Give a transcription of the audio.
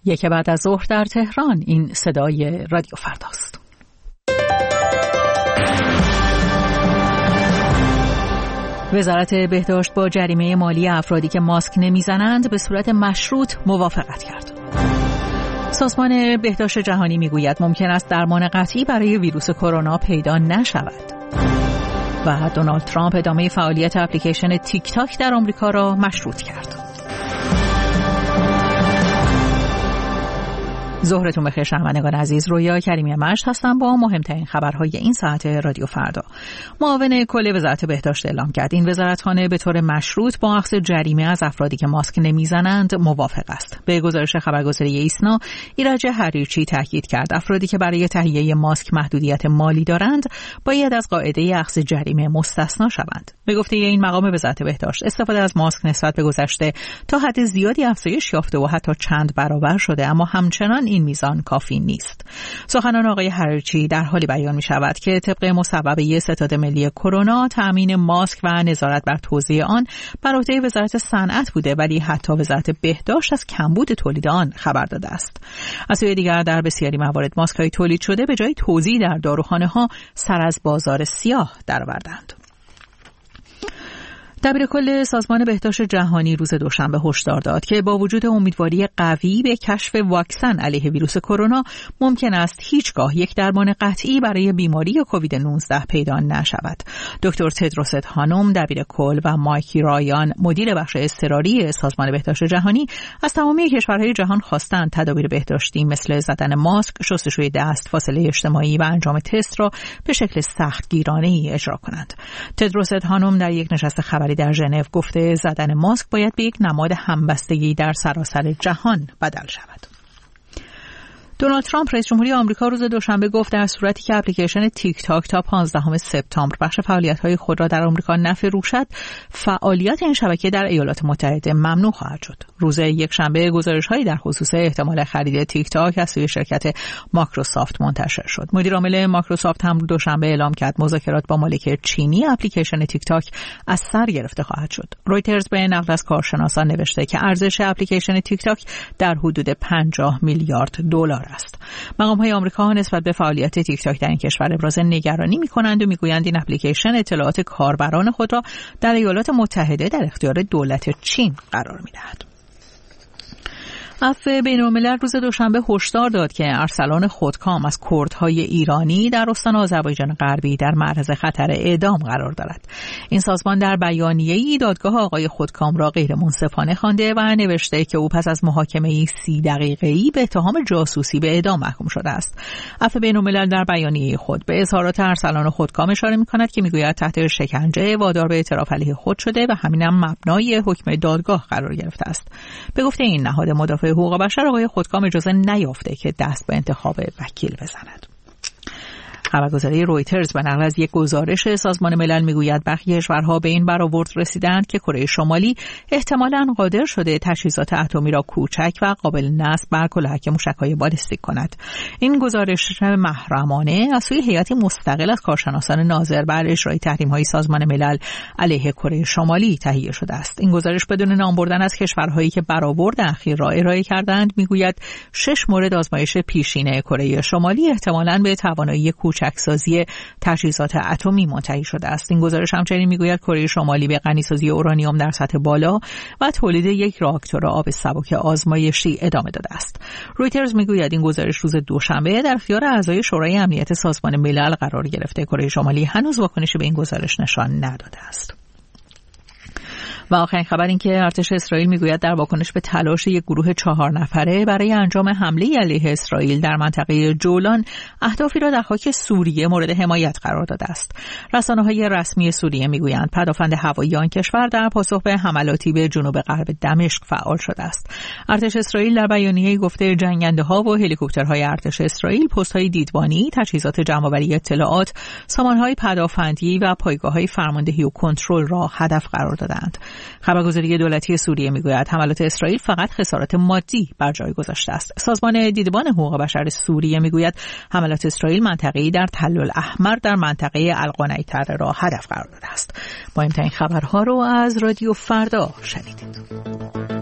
یک بعد از ظهر در تهران. این صدای رادیو فرداست. وزارت بهداشت با جریمه مالی افرادی که ماسک نمیزنند به صورت مشروط موافقت کرد. سازمان بهداشت جهانی میگوید ممکن است درمان قطعی برای ویروس کرونا پیدا نشود. و دونالد ترامپ ادامه فعالیت اپلیکیشن تیک تاک در آمریکا را مشروط کرد. ظهرتون بخیر شنوندگان عزیز، رویا کریمی مشت هستم با مهمترین خبرهای این ساعت رادیو فردا. معاون کل وزارت بهداشت اعلام کرد این وزارتخانه به طور مشروط با اخذ جریمه از افرادی که ماسک نمیزنند موافق است. به گزارش خبرگزاری ایسنا، ایرج حریرچی تاکید کرد افرادی که برای تهیه ماسک محدودیت مالی دارند باید از قاعده اخذ جریمه مستثنا شوند. به گفته این مقام وزارت بهداشت، استفاده از ماسک نسبت به گذشته تا حد زیادی افزایش یافته و حتی چند برابر شده، اما همچنان این میزان کافی نیست. سخنان آقای حریرچی در حالی بیان می شود که طبق مصوبه ستاد ملی کرونا تأمین ماسک و نظارت بر توزیع آن بر عهده وزارت صنعت بوده، ولی حتی وزارت بهداشت از کمبود تولید آن خبر داده است. از سوی دیگر در بسیاری موارد ماسک‌های تولید شده به جای توزیع در داروخانه‌ها سر از بازار سیاه درآوردند. دبیرکل سازمان بهداشت جهانی روز دوشنبه هشدار داد که با وجود امیدواری قوی به کشف واکسن علیه ویروس کرونا ممکن است هیچگاه یک درمان قطعی برای بیماری کووید 19 پیدا نشود. دکتر تدروس ادهانوم دبیرکل و مایکی رایان مدیر بخش اضطراری سازمان بهداشت جهانی از تمامی کشورهای جهان خواستند تدابیر بهداشتی مثل زدن ماسک، شستشوی دست، فاصله اجتماعی و انجام تست را به شکل سختگیرانه‌ای اجرا کنند. تدروس ادهانوم در یک نشست خبری در ژنو گفته زدن ماسک باید به یک نماد همبستگی در سراسر جهان بدل شود. دونالد ترامپ رئیس جمهوری آمریکا روز دوشنبه گفت در صورتی که اپلیکیشن تیک تاک تا 15 سپتامبر بخش فعالیت‌های خود را در آمریکا نفروشد، فعالیت این شبکه در ایالات متحده ممنوع خواهد شد. روز یکشنبه گزارش‌هایی در خصوص احتمال خرید تیک تاک از سوی شرکت مایکروسافت منتشر شد. مدیر عامل مایکروسافت هم دوشنبه اعلام کرد مذاکرات با مالک چینی اپلیکیشن تیک تاک از سر گرفته خواهد شد. رویترز به نقل از کارشناسان نوشته که ارزش اپلیکیشن تیک تاک در حدود 50 میلیارد دلار است. مقام‌های آمریکا نسبت به فعالیت تیک تاک در این کشور ابراز نگرانی می‌کنند و می‌گویند این اپلیکیشن اطلاعات کاربران خود را در ایالات متحده در اختیار دولت چین قرار می‌دهد. عفو بین‌الملل روز دوشنبه هشدار داد که ارسلان خودکام از کردهای ایرانی در استان آذربایجان غربی در معرض خطر اعدام قرار دارد. این سازمان در بیانیه‌ای دادگاه آقای خودکام را غیر منصفانه خوانده و نوشته که او پس از محاکمه‌ای 30 دقیقه‌ای به اتهام جاسوسی به اعدام محکوم شده است. عفو بین‌الملل در بیانیه خود به اظهارات ارسلان خودکام اشاره می‌کند که می‌گوید تحت شکنجه وادار به اعتراف علیه خود شده و همینم مبنای حکم دادگاه قرار گرفته است. به گفته این نهاد مدافع حقوق بشر، آقای خودکام اجازه نیافته که دست به انتخاب وکیل بزند. خبرگزاری رویترز به نقل از یک گزارش سازمان ملل میگوید برخی کشورها به این برآورد رسیدند که کره شمالی احتمالاً قادر شده تجهیزات اتمی را کوچک و قابل نصب بر کلاهک موشک‌های بالستیک کند. این گزارش محرمانه از سوی هیئتی مستقل از کارشناسان ناظر بر اجرای تحریم‌های سازمان ملل علیه کره شمالی تهیه شده است. این گزارش بدون نام بردن از کشورهایی که برآورد اخیر را ارائه کردند میگوید 6 مورد آزمایش پیشینه کره شمالی احتمالاً به توانایی کوچکسازی تجهیزات اتمی منتهی شده است. این گزارش همچنین میگوید کره شمالی به غنیسازی اورانیوم در سطح بالا و تولید یک راکتور آب سبک آزمایشی ادامه داده است. رویترز میگوید این گزارش روز دوشنبه در اختیار اعضای شورای امنیت سازمان ملل قرار گرفته. کره شمالی هنوز واکنشی به این گزارش نشان نداده است. و آخرین خبر این که ارتش اسرائیل میگوید در واکنش به تلاش یک گروه 4 نفره برای انجام حمله علیه اسرائیل در منطقه جولان اهدافی را در خاک سوریه مورد حمایت قرار داده است. رسانه‌های رسمی سوریه میگویند پدافند هوایی آن کشور در پاسخ به حملاتی به جنوب غرب دمشق فعال شده است. ارتش اسرائیل در بیانیه‌ای گفته جنگنده‌ها و هلیکوپترهای ارتش اسرائیل پست‌های دیدبانی، تجهیزات جمع‌آوری اطلاعات، سامان‌های پدافندی و پایگاه‌های فرماندهی و کنترل را هدف قرار دادند. خبرگزاری دولتی سوریه میگوید حملات اسرائیل فقط خسارات مادی بر جای گذاشته است. سازمان دیدبان حقوق بشر سوریه میگوید حملات اسرائیل منطقه‌ای در تل الاحمر در منطقه القنیطره را هدف قرار داده است. مهمترین خبرها رو از رادیو فردا شنیدید.